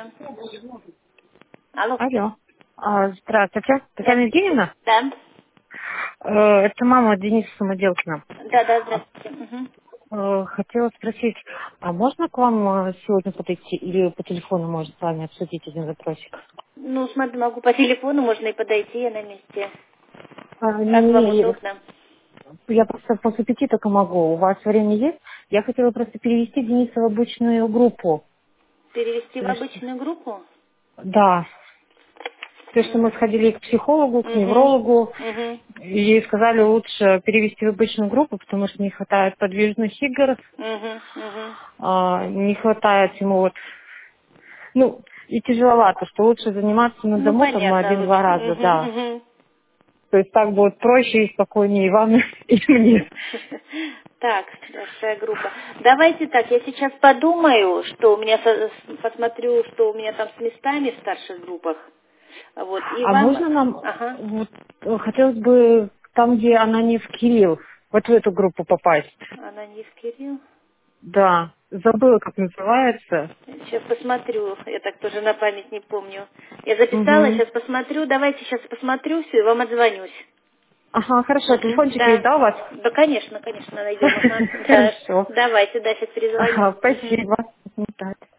Здравствуйте. Алло. Алло. Здравствуйте. Да. Татьяна Евгеньевна? Да. Это мама Дениса Самоделкина. Да, здравствуйте. Мгм. Хотела спросить, а можно к вам сегодня подойти или по телефону можно с вами обсудить один вопросик? Ну, смотри, могу по телефону, можно и подойти, я на месте. Как вам Не, удобно? я просто после 5 только могу. У вас время есть? Я хотела просто перевести Дениса в обычную группу. Перевести в То есть, обычную группу? да. То, что мы сходили к психологу, к Угу. неврологу, Угу. и сказали лучше перевести в обычную группу, потому что не хватает подвижных игр, Угу. Угу. не хватает ему вот, ну, и тяжеловато, что лучше заниматься на Ну, дому там понятно, один-два лучше. раза, Угу. да. Угу. То есть так будет проще и спокойнее и вам, и мне. Так, большая группа. Давайте так, я сейчас подумаю, что у меня, посмотрю, что у меня там с местами в старших группах. Вот, и А вам... можно нам, Ага. вот, хотелось бы там, где она не в Кирилл, вот в эту группу попасть. Ананьев Кирилл. Да, забыла, как называется. Сейчас посмотрю, я так тоже на память не помню. Я записала, Угу. сейчас посмотрю. Давайте сейчас посмотрю все и вам отзвонюсь. Ага, хорошо, Мгм, телефончик есть, да. да, у вас? Да, конечно, найдем. Ага. Да. Хорошо. Давайте, да, сейчас перезвоню. Ага, Мгм. спасибо. Да.